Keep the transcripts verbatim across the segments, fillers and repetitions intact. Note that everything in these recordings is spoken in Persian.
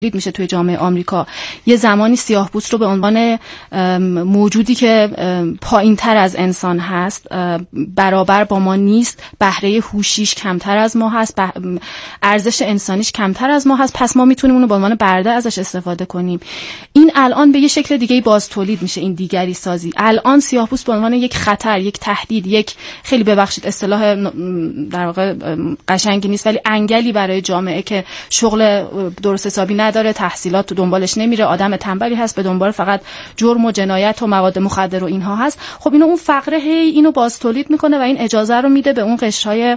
میشه توی جامعه آمریکا. یه زمانی سیاه‌پوست رو به عنوان موجودی که پایین‌تر از انسان هست، برابر با ما نیست، بهره هوشیش کمتر از ما هست، ارزش انسانیش کمتر از ما هست، پس ما میتونیم اونو به عنوان برده ازش استفاده کنیم. این الان به یه شکل دیگه باز تولید میشه، این دیگری سازی. الان سیاه‌پوست به عنوان یک خطر، یک تهدید، یک خیلی ببخشید اصطلاح در واقع قشنگی نیست ولی انگلی برای جامعه که شغل درست حسابی داره، تحصیلات تو دنبالش نمیره، آدم تنبلی هست، به دنبال فقط جرم و جنایت و مواد مخدر و اینها هست. خب اینو اون فقره هی اینو باز تولید میکنه و این اجازه رو میده به اون قشرهای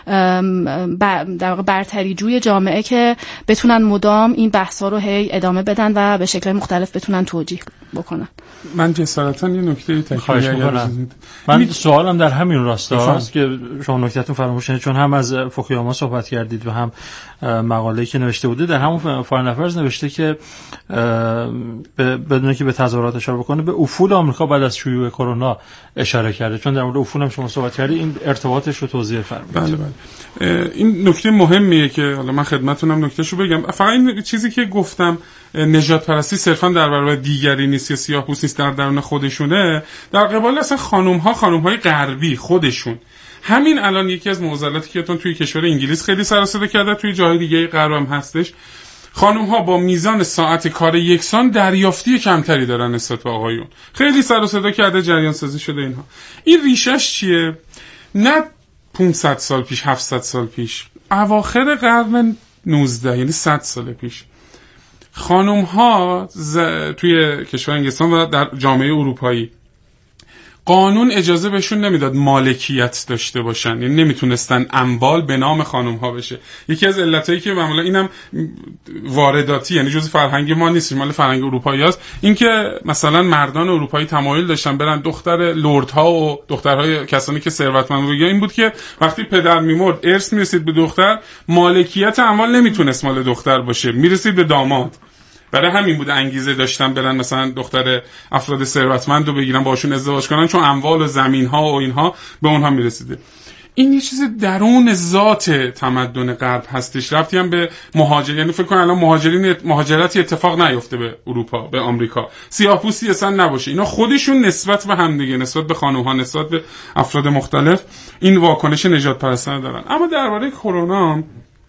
در واقع برتری جوی جامعه که بتونن مدام این بحثا رو هی ادامه بدن و به شکل مختلف بتونن توجیه بکنن. من جسارتا یه نکته تکمیلی می‌کنم. من می... سوالم در همین راستا است که شما نکتهتون فراموش نشه، چون هم از فوکویاما صحبت کردید و هم مقاله‌ای که نوشته بودید. در همون فارن افرز نوشته که بدون که به تظاهرات اشاره بکنه به افول آمریکا بعد از شیوع کرونا اشاره کرده، چون در مورد افول هم شما صحبت کردید. این ارتباطش رو توضیح فرمایید. بله بله. این نکته مهمیه که حالا من خدمتتونم نکتهشو بگم. فقط این چیزی که گفتم نژاد پرستی صرفا در برابر دیگری نیست یا سیاه‌پوست نیست، در درون خودشونه. در قبال اصلا خانم ها خانم های غربی خودشون همین الان یکی از معضلاتی که توی کشور انگلیس خیلی سر و صدا کرده، توی جای دیگه غرب هم هستش، خانم ها با میزان ساعت کار یکسان دریافتی کمتری دارن نسبت به آقایون. خیلی سر و صدا کرده، جریان سازی شده اینها. این ریشش چیه؟ نه پانصد سال پیش، هفتصد سال پیش، اواخر قرن نوزدهم، یعنی صد سال پیش، خانم ها ز... توی کشور انگلستان و در جامعه اروپایی قانون اجازه بهشون نمیداد مالکیت داشته باشن، یعنی نمیتونستن اموال به نام خانم ها بشه. یکی از علتایی که معمولا اینم وارداتی، یعنی جزء فرهنگ ما نیست، مال فرهنگ اروپایی است، این که مثلا مردان اروپایی تمایل داشتن برن دختر لردها و دخترهای کسانی که ثروتمند بودن، این بود که وقتی پدر میمرد ارث میرسید به دختر، مالکیت اموال نمیتونست مال دختر باشه، میرسید به داماد. برای همین بود انگیزه داشتن برن مثلا دختر افراد ثروتمند رو بگیرن باشون ازدواج کنن، چون اموال و زمین ها و اینها به اونها میرسیده. این یه چیز درون ذات تمدن غرب هستش، ربطی هم به مهاجر، یعنی فکر کنم الان مهاجرین مهاجرتی اتفاق نیفته به اروپا، به آمریکا، سیاه‌پوستی اصلا نباشه. اینا خودشون نسبت به هم دیگه، نسبت به خانم ها، نسبت به افراد مختلف این واکنش نژاد پرستانه دارن. اما درباره کرونا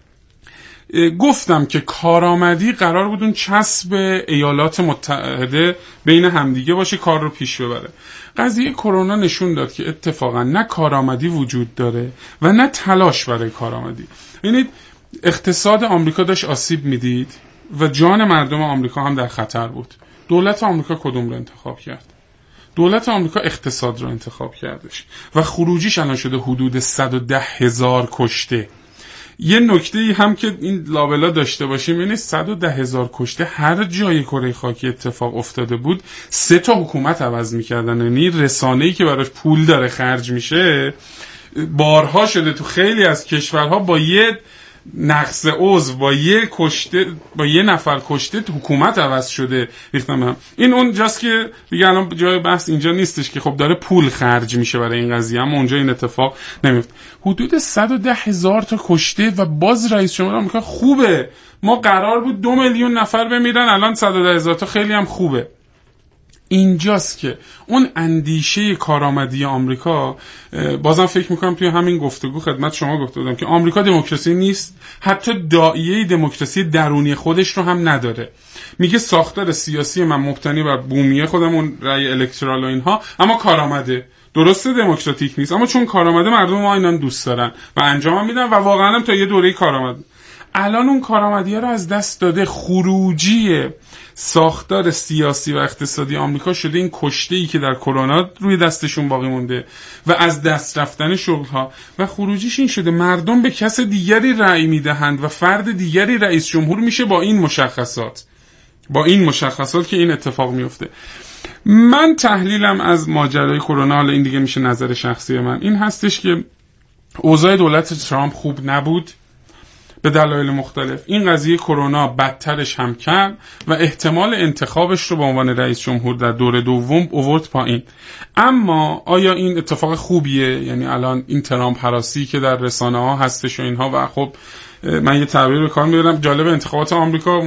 گفتم که کارآمدی قرار بود اون چسب ایالات متحده بین همدیگه باشه، کار رو پیش ببره. قضیه کرونا نشون داد که اتفاقا نه کارآمدی وجود داره و نه تلاش برای کارآمدی. یعنی اقتصاد آمریکا داشت آسیب میدید و جان مردم آمریکا هم در خطر بود. دولت آمریکا کدوم رو انتخاب کرد؟ دولت آمریکا اقتصاد رو انتخاب کردش و خروجیش الان شده حدود صد و ده هزار کشته. یه نکته‌ای هم که این لابلا داشته باشیم، یعنی صد و ده هزار کشته هر جای کره خاکی اتفاق افتاده بود سه تا حکومت عوض می‌کردن. یعنی رسانه‌ای که براش پول داره خرج میشه بارها شده تو خیلی از کشورها با یه نقص عضو، با یه کشته، با یه نفر کشته حکومت عوض شده ریختم هم. این اون جاست که دیگه الان جای بحث اینجا نیستش که خب داره پول خرج میشه برای این قضیه، اما اونجا این اتفاق نمیفته. حدود صد و ده هزار تا کشته و باز رئیس جمهور آمریکا خوبه، ما قرار بود دو میلیون نفر بمیرن، الان صد و ده هزار تا، خیلی هم خوبه. اینجاست که اون اندیشه کارآمدی آمریکا، بازم فکر میکنم توی همین گفتگو خدمت شما گفته بودم که آمریکا دموکراسی نیست، حتی داعیه دموکراسی درونی خودش رو هم نداره. میگه ساختار سیاسی من مبتنی بر بومیه خودم، اون رأی الکترال و اینها، اما کارآمده. درسته دموکراتیک نیست، اما چون کارآمده مردم ما اینان دوست دارن و انجام میدن و واقعا هم تا یه دوره کارآمد. الان اون کارآمدیه رو از دست داده. خروجی ساختار سیاسی و اقتصادی آمریکا شده این کشته‌ای که در کرونا روی دستشون باقی مونده و از دست رفتن شغل‌ها، و خروجیش این شده مردم به کس دیگری رأی میدهند و فرد دیگری رئیس جمهور میشه با این مشخصات، با این مشخصات که این اتفاق میفته. من تحلیلم از ماجرای کرونا، حالا این دیگه میشه نظر شخصی من، این هستش که اوضاع دولت ترامپ خوب نبود به دلایل مختلف. این قضیه کرونا بدترش هم کرد و احتمال انتخابش رو به عنوان رئیس جمهور در دور دوم آورد پایین. اما آیا این اتفاق خوبیه؟ یعنی الان این ترامپ هراسی که در رسانه ها هستش و اینها، و خب من یه تعبیر به کار میبرم جالب، انتخابات آمریکا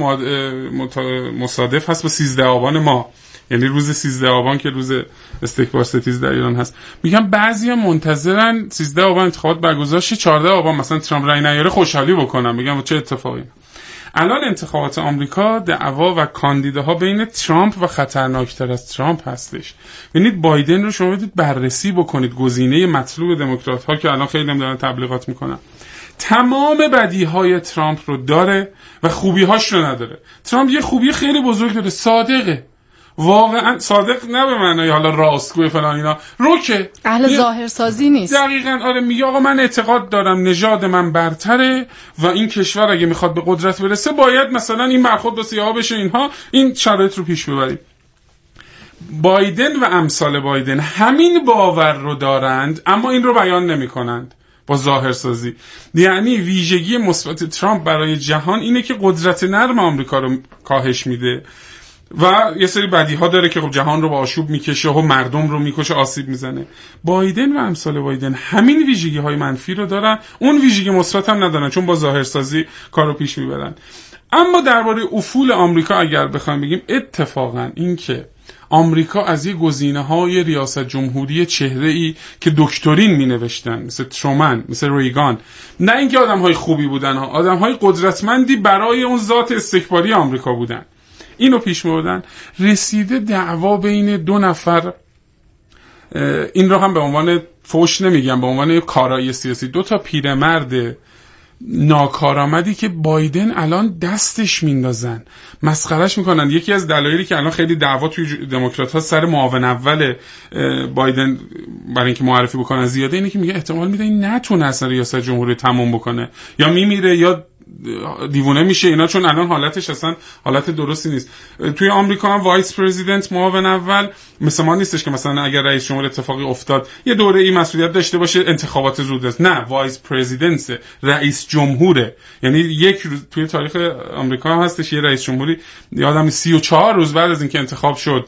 مصادف هست با سیزده آبان ما، یعنی روز سیزده آبان که روز استکبار ستیز در ایران هست. میگم بعضیا منتظرن سیزده آبان انتخابات برگزار شه، چهارده آبان مثلا ترامپ رای نیاره خوشحالی بکنن. میگم چه اتفاقی؟ الان انتخابات آمریکا دعوا و کاندیداها بین ترامپ و خطرناکتر از ترامپ هستش. یعنی بایدن رو شما بدید بررسی بکنید، گزینه مطلوب دموکرات ها که الان خیلی هم دارن تبلیغات میکنن، تمام بدیهای ترامپ رو داره و خوبی‌هاش رو نداره. ترامپ یه خوبی خیلی بزرگ داره، صادقه، واقعا صادق، نه به معنای حالا راستگوی فلان اینا، روکه، اهل ظاهر سازی نیست. دقیقاً آره، میگه آقا من اعتقاد دارم نژاد من برتره و این کشور اگه میخواد به قدرت برسه باید مثلا این برخورد با سیاها بشه، اینها این شرایط رو پیش ببریم. بایدن و امثال بایدن همین باور رو دارند اما این رو بیان نمی‌کنند با ظاهر سازی. یعنی ویژگی مثبت ترامپ برای جهان اینه که قدرت نرم آمریکا رو کاهش میده و یه سری بدیها داره که خب جهان رو با آشوب میکشه و مردم رو میکشه، آسیب میزنه. بایدن و امثال بایدن همین ویژگی های منفی رو دارن، اون ویژگی مثبت هم ندارن چون با ظاهرسازی کارو پیش میبرن. اما درباره افول آمریکا اگر بخوایم بگیم، اتفاقا این که آمریکا از یه گزینه‌های ریاست جمهوری چهره‌ای که دکترین می‌نوشتن مثل ترومن، مثل ریگان، نه اینکه آدم‌های خوبی بودن ها، آدم‌های قدرتمندی برای اون ذات استکباری آمریکا بودن، اینو پیش می‌بردن، رسیده دعوا بین دو نفر. این رو هم به عنوان فوش نمیگم، به عنوان کارایی سیاسی، دو تا پیرمرد ناکارآمدی که بایدن الان دستش میندازن، مسخرهش میکنن. یکی از دلایلی که الان خیلی دعوا توی دموکرات‌ها سر معاون اول بایدن برای اینکه معرفی بکنن زیاده، اینه که میگه احتمال میده این نتونه اصلا ریاست جمهوری تموم بکنه، یا میمیره یا دیوونه میشه اینا، چون الان حالتش اصلا حالت درستی نیست. توی آمریکا هم وایس پرزیدنت، معاون اول، مثل ما نیستش که مثلا اگر رئیس جمهور اتفاقی افتاد یه دوره ای مسئولیت داشته باشه، انتخابات زود است. نه، وایس پرزیدنت، رئیس جمهوره. یعنی یک روز توی تاریخ آمریکا هستش یه رئیس جمهوری، یادم سی و چهار روز بعد از اینکه انتخاب شد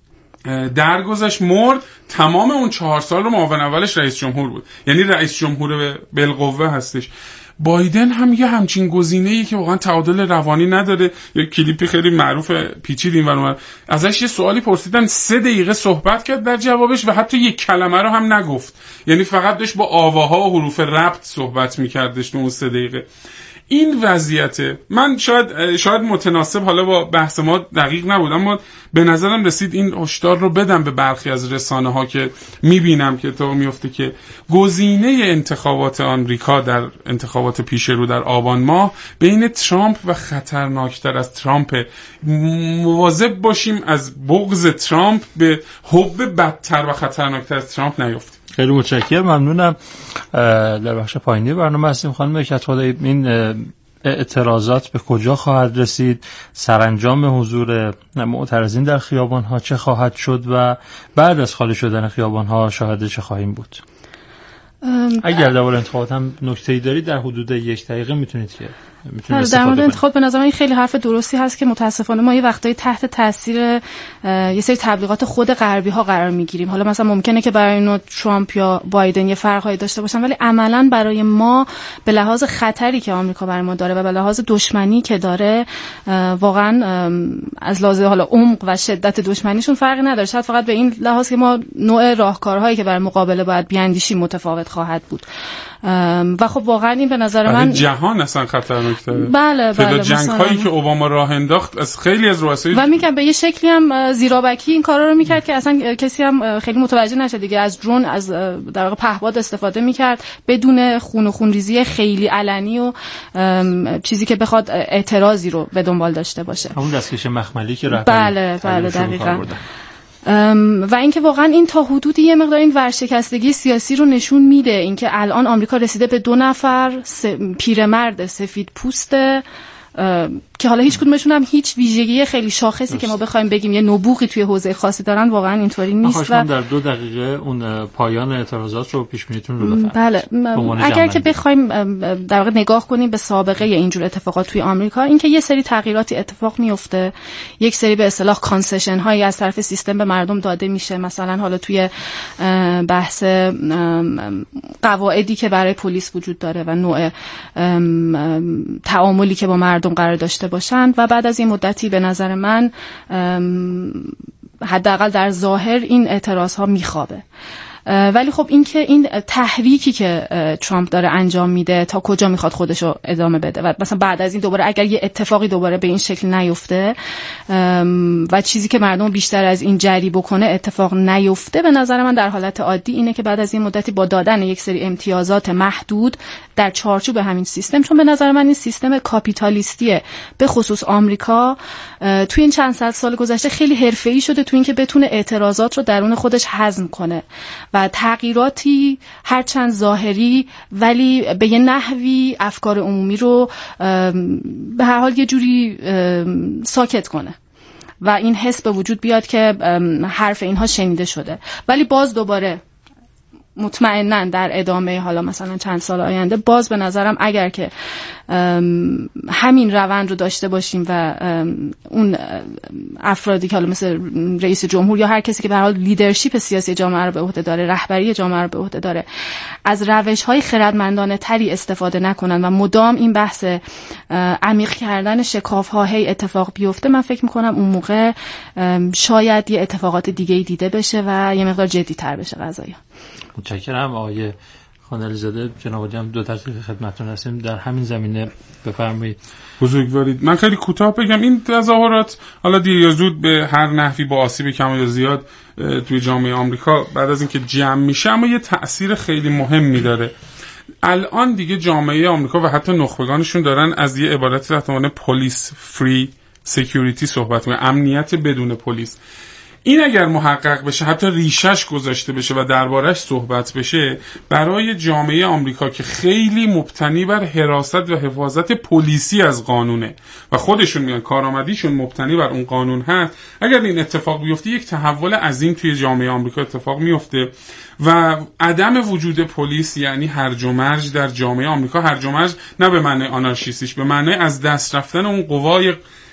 درگذشت، مرد، تمام اون چهار سال رو معاون اولش رئیس جمهور بود، یعنی رئیس جمهور بالقوه هستش. بایدن هم یه همچین گزینه‌ای که واقعا تعادل روانی نداره. یه کلیپی خیلی معروف پیچیدیم و ازش یه سوالی پرسیدن، سه دقیقه صحبت کرد در جوابش و حتی یک کلمه رو هم نگفت، یعنی فقط داشت با آواها و حروف ربط صحبت می‌کردش تو اون سه دقیقه. این وضعیته من شاید شاید متناسب حالا با بحث ما دقیق نبود، اما به نظرم رسید این هشدار رو بدم به برخی از رسانه ها که میبینم که اتفاق میفته که گزینه انتخابات آمریکا در انتخابات پیش رو در آبان ماه بین ترامپ و خطرناکتر از ترامپ. مواظب باشیم از بغض ترامپ به حب بدتر و خطرناکتر از ترامپ نیفتیم. خیلی متشکرم، ممنونم. در بخش پایینی برنامه هستیم. خانم کتخدایی، این اعتراضات به کجا خواهد رسید؟ سرانجام حضور معترضین در خیابان‌ها چه خواهد شد و بعد از خالی شدن خیابان‌ها شاهد چه خواهیم بود؟ اگر درباره انتخابات هم نکته‌ای دارید در حدود یک دقیقه میتونید که در مورد انتخاب به نظر من خیلی حرف درستی هست که متاسفانه ما یه وقتایی تحت تاثیر یه سری تبلیغات خود غربی ها قرار میگیریم. حالا مثلا ممکنه که برای اینو ترامپ یا بایدن یه فرقایی داشته باشن، ولی عملاً برای ما به لحاظ خطری که آمریکا برای ما داره و به لحاظ دشمنی که داره، واقعاً از لحاظ حالا عمق و شدت دشمنیشون فرقی نداره. شاید فقط به این لحاظ که ما نوع راهکارهایی که برای مقابله باید بیاندیشیم متفاوت خواهد بود. و خب واقعا این به نظر من جهان اصلا خطرناک داره. بله بله، جنگ هایی که اوباما راه انداخت از خیلی از رؤسای و میگم به یه شکلی هم زیرابکی این کارا رو میکرد که اصلا کسی هم خیلی متوجه نشه دیگه. از درون، از در واقع پهپاد استفاده میکرد بدون خون و خونریزی خیلی علنی و چیزی که بخواد اعتراضی رو به دنبال داشته باشه. همون دستکش مخملی که رهبر بله بله دقیقاً. و اینکه واقعا این تا حدودی یه مقدار این ورشکستگی سیاسی رو نشون میده، اینکه الان آمریکا رسیده به دو نفر س... پیرمرد سفید پوست که حالا هیچ کدومشون هم هیچ ویژگی خیلی شاخصی دست. که ما بخوایم بگیم یه نبوغی توی حوزه خاصی دارن واقعا اینطوری نیست. و در دو دقیقه اون پایان اعتراضات رو پیش بینیتون رو بفرمایید. بله اگر که بخوایم در واقع نگاه کنیم به سابقه اینجور اتفاقات توی آمریکا، اینکه یه سری تغییراتی اتفاق میفته، یک سری به اصطلاح کانسشن هایی از طرف سیستم به مردم داده میشه، مثلا حالا توی بحث قواعدی که برای پلیس وجود داره و نوع تعاملی که با مردم قرار داشته باشند و بعد از این مدتی به نظر من حداقل در ظاهر این اعتراض ها میخوابه. ولی خب این که این تحریکی که ترامپ داره انجام میده تا کجا میخواد خودشو ادامه بده و مثلا بعد از این دوباره اگر یه اتفاقی دوباره به این شکل نیفته و چیزی که مردم بیشتر از این جری بکنه اتفاق نیفته، به نظر من در حالت عادی اینه که بعد از این مدتی با دادن یک سری امتیازات محدود در چارچوب همین سیستم، چون به نظر من این سیستم کاپیتالیستیه به خصوص آمریکا توی این چند صد سال گذشته خیلی حرفه‌ای شده تو اینکه بتونه اعتراضات رو درون خودش هضم کنه و تغییراتی هرچند ظاهری ولی به یه نحوی افکار عمومی رو به هر حال یه جوری ساکت کنه و این حس به وجود بیاد که حرف اینها شنیده شده. ولی باز دوباره مطمئناً در ادامه حالا مثلا چند سال آینده باز به نظرم اگر که همین روند رو داشته باشیم و اون افرادی که حالا مثل رئیس جمهور یا هر کسی که به هر حال لیدرشپ سیاسی جامعه رو به عهده داره، رهبری جامعه رو به عهده داره، از روش‌های خردمندانه تری استفاده نکنن و مدام این بحث عمیق کردن شکاف‌ها هی اتفاق بیفته، من فکر می‌کنم اون موقع شاید یه اتفاقات دیگه‌ای دیده بشه و یه مقدار جدی‌تر بشه قضایا. متشکرم آقای خانعلی زاده. جناب عالی هم دو دقیقه خدمتتون هستیم، در همین زمینه بفرمایید. بزرگوارید. من خیلی کوتاه بگم این تظاهرات حالا دیر یا زود به هر نحوی با آسیب کم یا زیاد توی جامعه آمریکا بعد از اینکه جمع میشه اما یه تأثیر خیلی مهمی داره. الان دیگه جامعه آمریکا و حتی نخبگانشون دارن از یه عبارتی تحت عنوان پلیس فری سکیوریتی صحبت میکنن، امنیت بدون پلیس. این اگر محقق بشه، حتی ریشش گذاشته بشه و دربارش صحبت بشه، برای جامعه آمریکا که خیلی مبتنی بر حراست و حفاظت پلیسی از قانونه و خودشون میگن کارآمدیشون مبتنی بر اون قانون هست، اگر این اتفاق بیفته یک تحول عظیم توی جامعه آمریکا اتفاق میفته و عدم وجود پلیس یعنی هرج و مرج در جامعه آمریکا. هرج و مرج نه به معنی آنارشیستیش، به معنی از دست رفتن اون قوای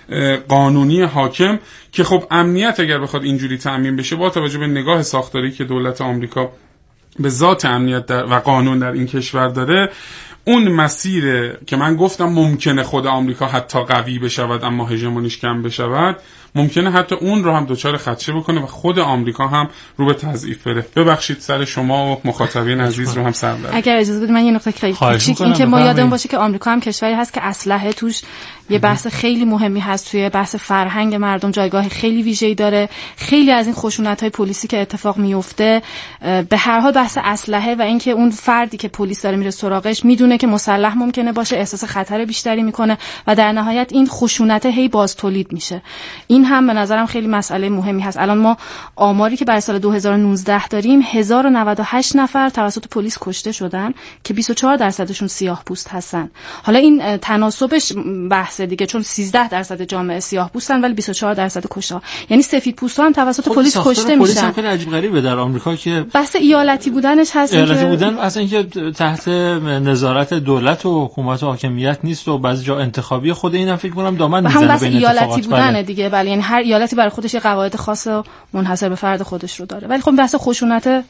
قانونی حاکم که خب امنیت اگر بخواد اینجوری تأمین بشه با توجه به نگاه ساختاری که دولت آمریکا به ذات امنیت در و قانون در این کشور داره، اون مسیر که من گفتم ممکنه خود آمریکا حتی قوی بشود اما هژمونیش کم بشود، ممکنه حتی اون رو هم دوچار خدشه بکنه و خود آمریکا هم رو به تضعیف بره. ببخشید سر شما و مخاطبین عزیز رو هم سر بردم. اگر اجازه بدید من یه نکته خیلی کوچیک، این که ما یادمون باشه که آمریکا هم کشوری هست که اسلحه توش یه بحث خیلی مهمی هست، توی بحث فرهنگ مردم جایگاه خیلی ویژه‌ای داره. خیلی از این خشونت‌های پلیسی که اتفاق میفته به هر حال بحث اسلحه و اینکه اون فردی که پلیس داره میره سراغش میدونه که مسلح ممکنه باشه، احساس خطر بیشتری میکنه و در نهایت این خشونت هی باز تولید میشه. این هم به نظرم خیلی مسئله مهمی هست. الان ما آماری که برای سال دو هزار و نوزده داریم، هزار و نود و هشت نفر توسط پلیس کشته شدن که بیست و چهار درصدشون سیاه‌پوست هستن. حالا این تناسبش بحث دیگه، چون سیزده درصد جامعه سیاه‌پوستن ولی بیست و چهار درصد کشته، یعنی سفیدپوستا هم توسط پلیس کشته پلیس هم میشن. خیلی عجیب غریبه در آمریکا که بحث ایالتی بودنش هست، ایالتی که بودن اصلا اینکه تحت نظارت دولت و حکومت و حاکمیت نیست و بعضی جا انتخابی، خود اینم فکر کنم دامن میزنه بین اتفاقات. ایالتی بودن دیگه، ولی یعنی هر ایالتی برای خودش یه قواعد خاص و منحصر به فرد خودش رو داره. ولی خب بحث خشونت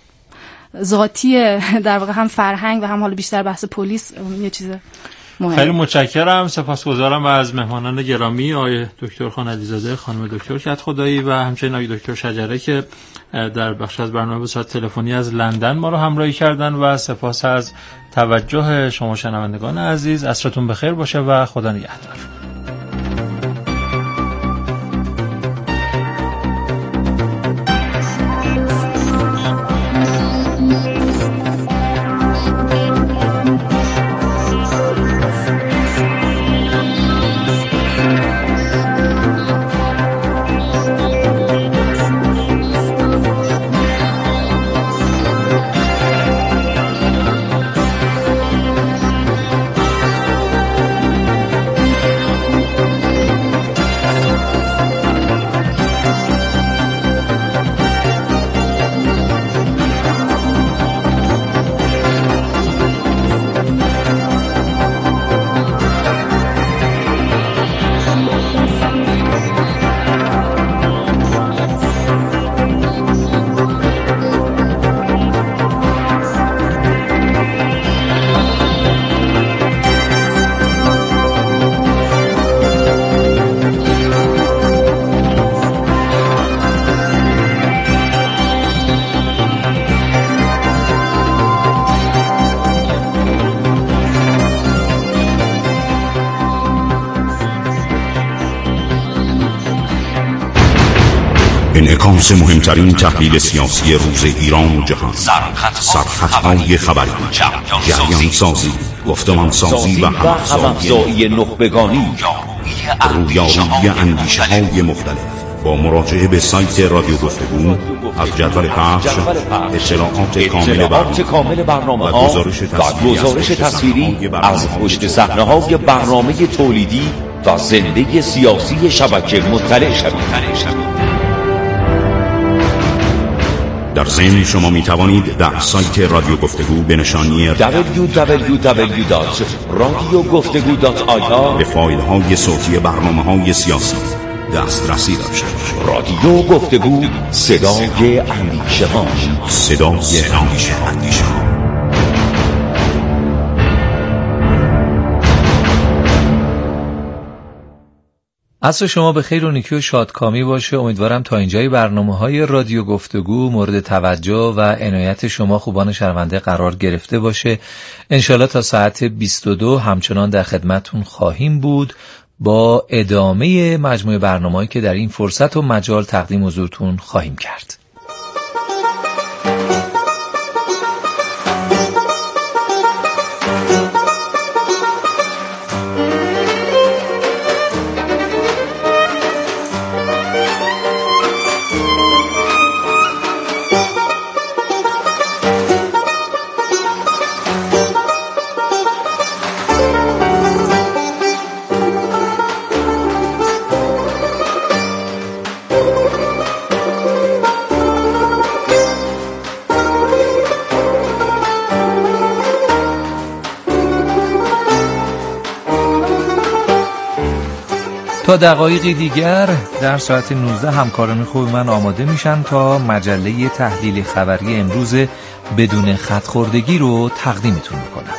ذاتی در واقع هم فرهنگ و هم حالا بیشتر بحث پلیس یه چیز مهم. خیلی متشکرم، سپاسگزارم از مهمانان گرامی آقای دکتر خانعلی زاده، خانم دکتر کدخدایی و همچنین آقای دکتر شجره که در بخش از برنامه به صورت تلفنی از لندن ما رو همراهی کردن و سپاس از توجه شما شنوندگان عزیز. عصرتون بخیر باشه و خدا نگهدار. انعکاس مهمترین تحلیل سیاسی روز ایران و جهان، سرخطهای خبری، جریان سازی، گفتمان سازی و همافزایی نخبگانی، رویارویی اندیشه های مختلف. با مراجعه به سایت رادیو گفتگو از جدول پخش، اطلاعات کامل برنامه ها و گزارش تصویری از پشت صحنه های برنامه تولیدی و زنده سیاسی شبکه مطلع شوید. در ضمن شما می توانید در سایت رادیو گفتگو به نشانی دبلیو دبلیو دبلیو دات رادیو گفتگو دات آی آر به فایل های صوتی برنامه های سیاسی دسترسی داشته باشید. رادیو گفتگو، صدای اندیشه ها، صدای اندیشه ها. عصر شما به خیر و نیکی و شادکامی باشه. امیدوارم تا اینجای برنامه‌های رادیو گفتگو مورد توجه و عنایت شما خوبان شنونده قرار گرفته باشه. انشالله تا ساعت بیست و دو همچنان در خدمتون خواهیم بود با ادامه مجموعه برنامه‌ای که در این فرصت و مجال تقدیم حضورتون خواهیم کرد. تا دقایقی دیگر در ساعت نوزده همکاران خوب من آماده میشن تا مجله تحلیل خبری امروز بدون خط‌خوردگی رو تقدیمتون میکنند.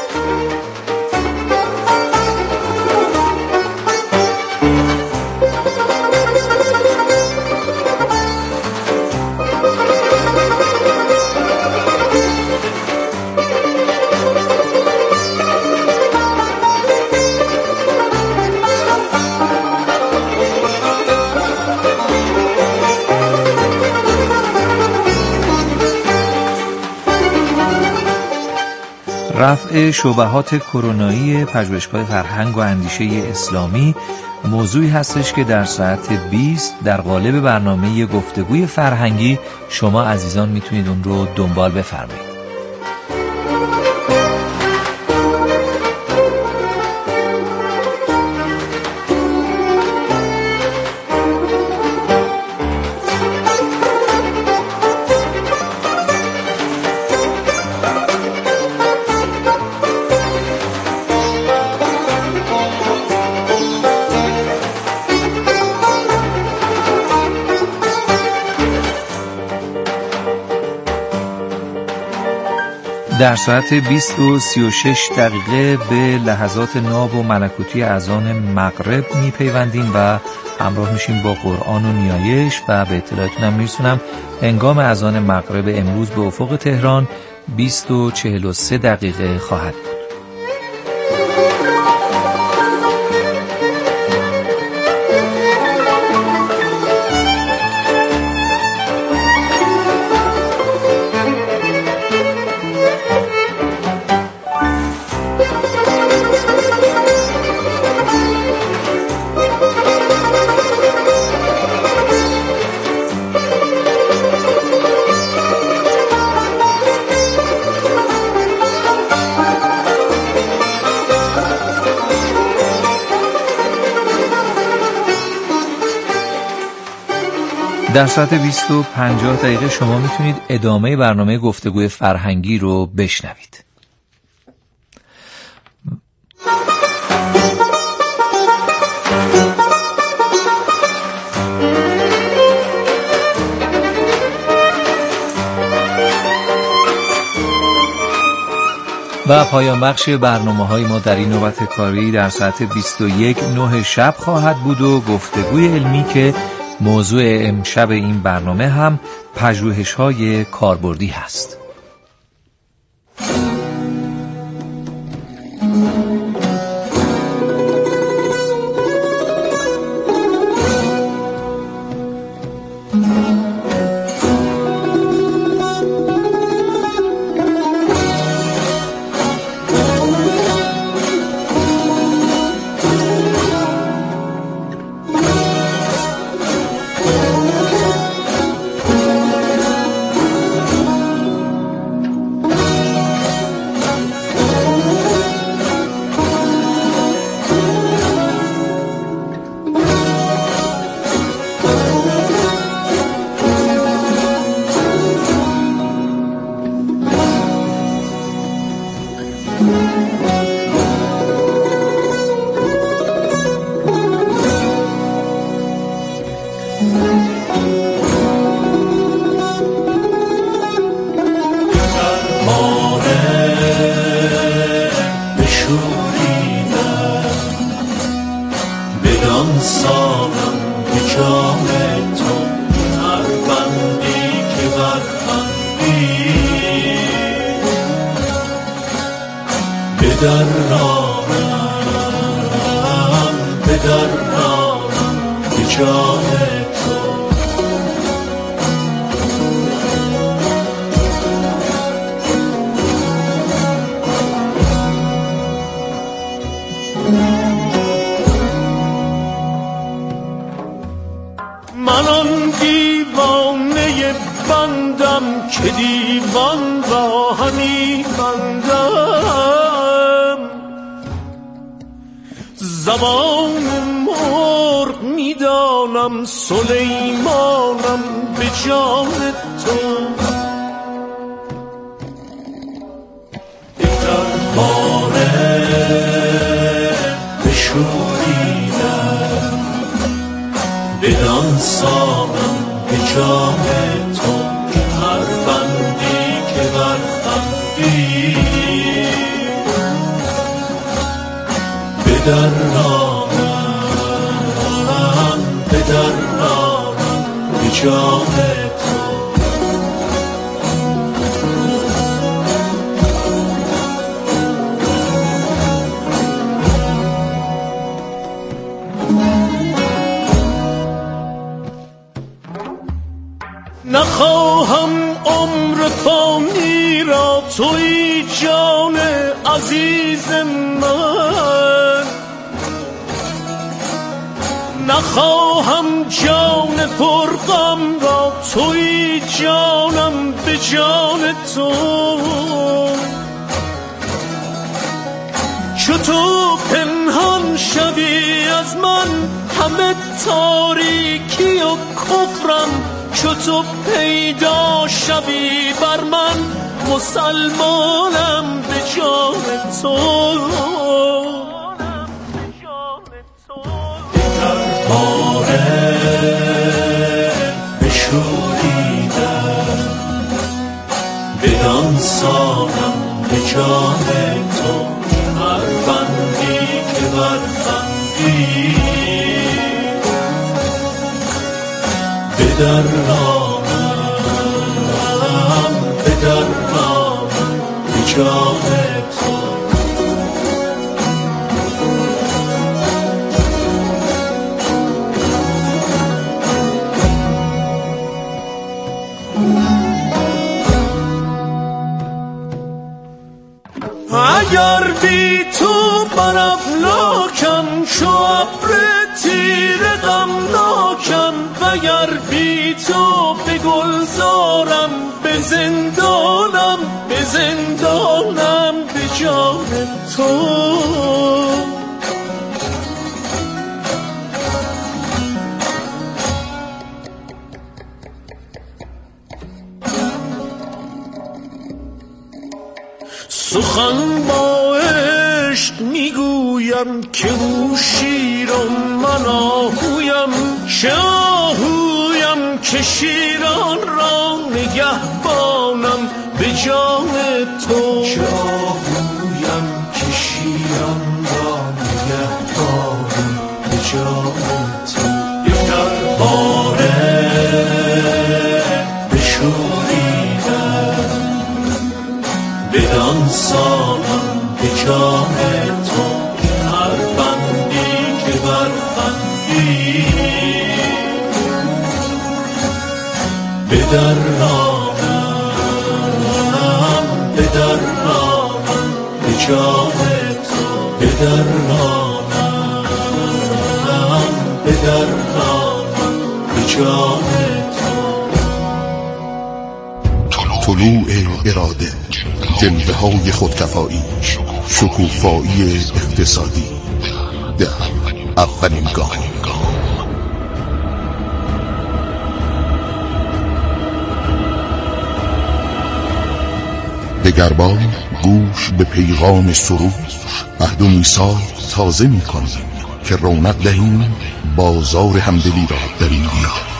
رفع شبهات کرونایی پژوهشگاه فرهنگ و اندیشه اسلامی موضوعی هستش که در ساعت بیست در قالب برنامه گفتگوی فرهنگی شما عزیزان میتونید اون رو دنبال بفرمایید. در ساعت بیست و سی و شش دقیقه به لحظات ناب و ملکوتی اذان مغرب میپیوندیم و همراه میشیم با قرآن و نیایش و به اطلاعتونم میرسونم هنگام اذان مغرب امروز به افق تهران بیست و چهل و سه دقیقه خواهد بود. در ساعت بیست و پنجاه دقیقه شما میتونید ادامه برنامه گفتگوی فرهنگی رو بشنوید. و پایان بخش برنامه‌های ما در این نوبت کاری در ساعت بیست و یک نه شب خواهد بود و گفتگوی علمی که موضوع امشب این برنامه هم پژوهش‌های کاربردی هست. بدان سالم به جام تو هر بندی که بربندی بدرانم بدرانم به جام تو من آن دیوانه بندم که دیوان را همی بندم زبان مرغ میدانم سلیمانم به جان تو در باره بشوریدم بدان سامم به جام تو هر بندی که بربندی بدرانم بدرانم به جام تو نخواهم عمر فانی را توی جان عزیز من نخواهم جان پرغم را توی جانم به جان تو چو تو پنهان شوی از من همه تاریکی و کفرم چو تو پیدا شوی بر من مسلمانم به جان تو در باره بشوریدم بدان سانم به جان تو هر بندی که بربندی بدرانم بدرانم به جان تو اگر بی تو من افلاکم چو ابر تیره غمناکم وگر بی تو به گلزارم به زندانم به زندانم به جان تو سخن با عشق میگویم که او شیر و من آهویم چه آهویم که شیران را نگهبانم به جان تو چه آهویم که شیران را نگهبانم به جان تو در باره بشوریدم بدان سانم به جان تو هر بندی که بربندی بدرانم بدرانم به جان تو بدرانم بدرانم به جان تو طلوع اراده، جلوه های خودکفایی، شکوفایی اقتصادی، در اولین گام. دگربار گوش به پیغام سرود، عهد و میثاق تازه می کنیم که رونق دهیم بازار همدلی را در این دیار.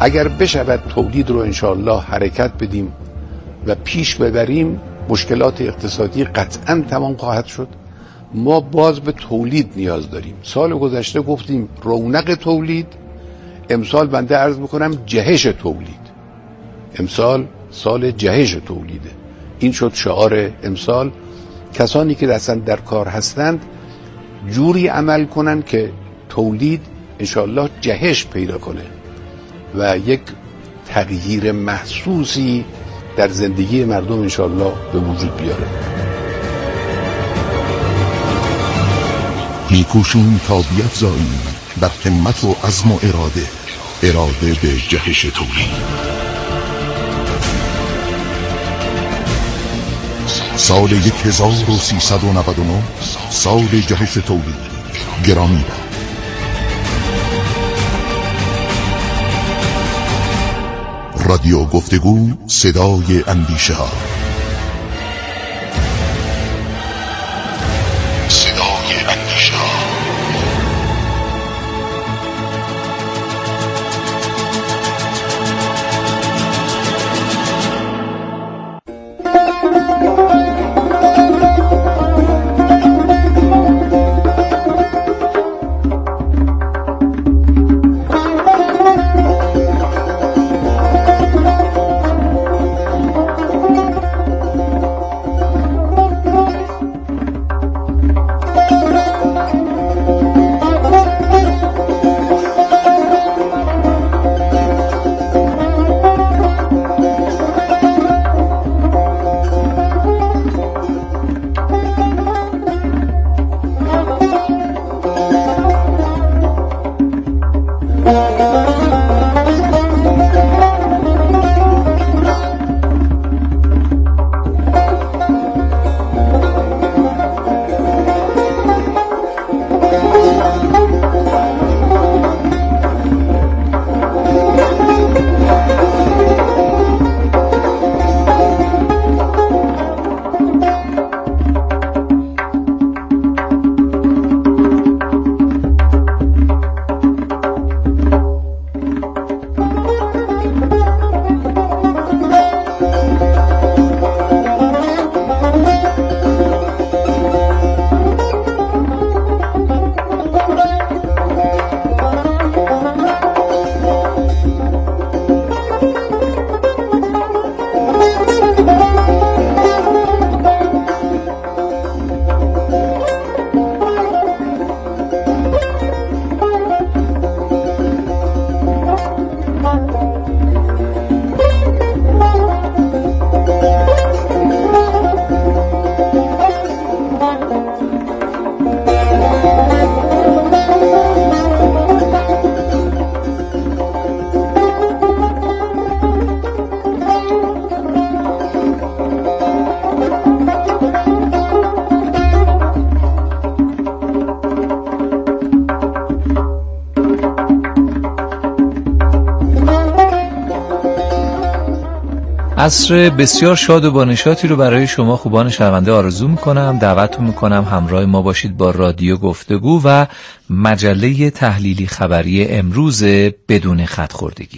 اگر بشود تولید رو انشاءالله حرکت بدیم و پیش ببریم، مشکلات اقتصادی قطعا تمام خواهد شد. ما باز به تولید نیاز داریم. سال گذشته گفتیم رونق تولید، امسال بنده عرض میکنم جهش تولید. امسال سال جهش تولیده. این شد شعار امسال. کسانی که اصلا در کار هستند جوری عمل کنن که تولید انشاءالله جهش پیدا کنه و یک تغییر محسوسی در زندگی مردم انشاءالله به وجود بیاره. میکوشیم تا بیفزاییم در همت و عزم و اراده اراده به جهش تولید. سال یک هزار و سیصد و نود و نه سال جهش تولید گرامی باد. رادیو گفتگو، صدای اندیشه ها. صدای اندیشه ها. عصر بسیار شاد و بانشاطی رو برای شما خوبان شنونده آرزو میکنم. دعوتتون میکنم همراه ما باشید با رادیو گفتگو و مجله تحلیلی خبری امروز بدون خط‌خوردگی.